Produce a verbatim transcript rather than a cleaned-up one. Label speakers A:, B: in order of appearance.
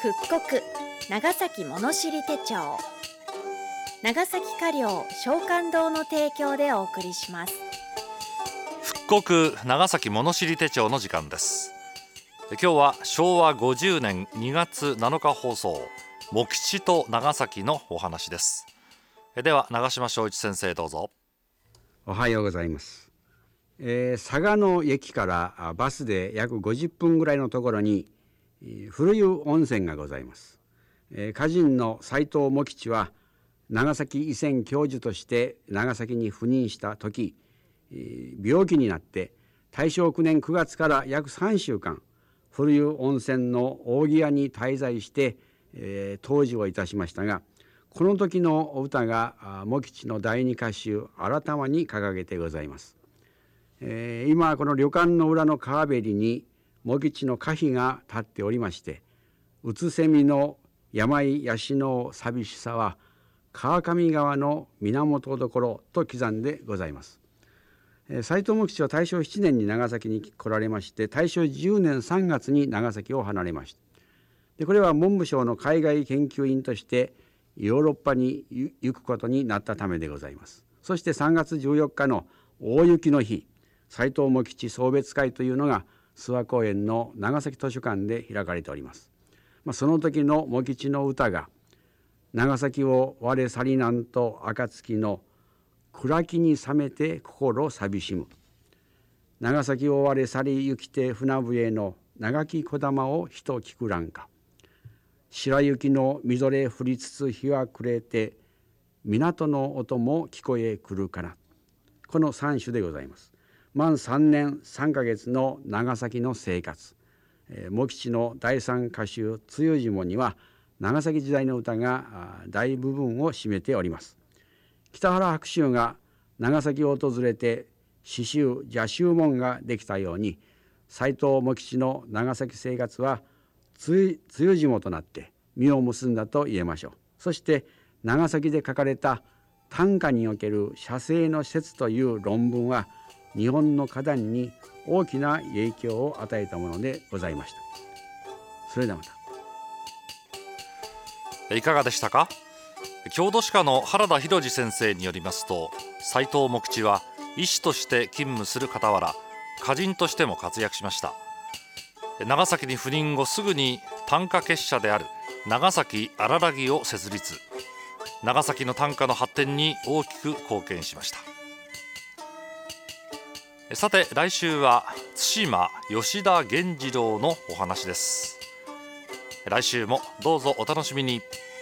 A: 復刻長崎物知り手帳、長崎華領商館堂の提供でお送りします。
B: 復刻長崎物知り手帳の時間です。今日はしょうわごじゅうねんにがつなのか放送、茂吉と長崎のお話です。では長島正一先生、どうぞ。
C: おはようございます。えー、佐賀の駅からバスで約ごじゅっぷんぐらいのところに古湯温泉がございます。えー、歌人の斎藤茂吉は長崎医専教授として長崎に赴任した時、えー、病気になって大正きゅうねんくがつから約さんしゅうかん古湯温泉の扇屋に滞在して、えー、湯治をいたしましたが、この時のお歌が茂吉の第二歌集改まに掲げてございます。えー、今この旅館の裏の川べりに茂吉の歌碑が立っておりまして、うつせみの病養う寂しさは川上川の源所と刻んでございます。えー、斎藤茂吉は大正しちねんに長崎に来られまして、大正じゅうねんさんがつに長崎を離れました。でこれは文部省の海外研究員としてヨーロッパに行くことになったためでございます。そしてさんがつじゅうよっかの大雪の日、斎藤茂吉送別会というのが諏訪公園の長崎図書館で開かれております。まあ、その時の茂吉の歌が、長崎を我去りなんと暁の暗きに覚めて心寂しむ、長崎を我去り行きて船笛の長きこだまを人聞くらんか、白雪のみぞれ降りつつ日は暮れて港の音も聞こえくるかな。このさん首でございます。満さんねんさんかげつの長崎の生活、えー、茂吉の第三歌集梅雨霜には長崎時代の歌が大部分を占めております。北原白秋が長崎を訪れて詩集邪宗門ができたように、斎藤茂吉の長崎生活は梅雨霜となって実を結んだと言えましょう。そして長崎で書かれた短歌における写生の説という論文は日本の歌壇に大きな影響を与えたものでございました。それではまた。
B: いかがでしたか。郷土史家の原田博二先生によりますと、斎藤茂吉は医師として勤務する傍ら歌人としても活躍しました。長崎に赴任後すぐに短歌結社である長崎荒らぎを設立、長崎の短歌の発展に大きく貢献しました。さて来週は対馬吉田源次郎のお話です。来週もどうぞお楽しみに。